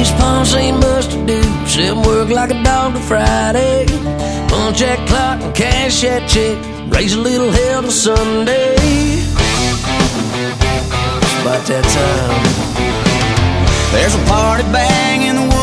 West Palm ain't much to do, except work like a dog to Friday. Punch that clock and cash that check, raise a little hell till Sunday. It's about that time. There's a party bang in the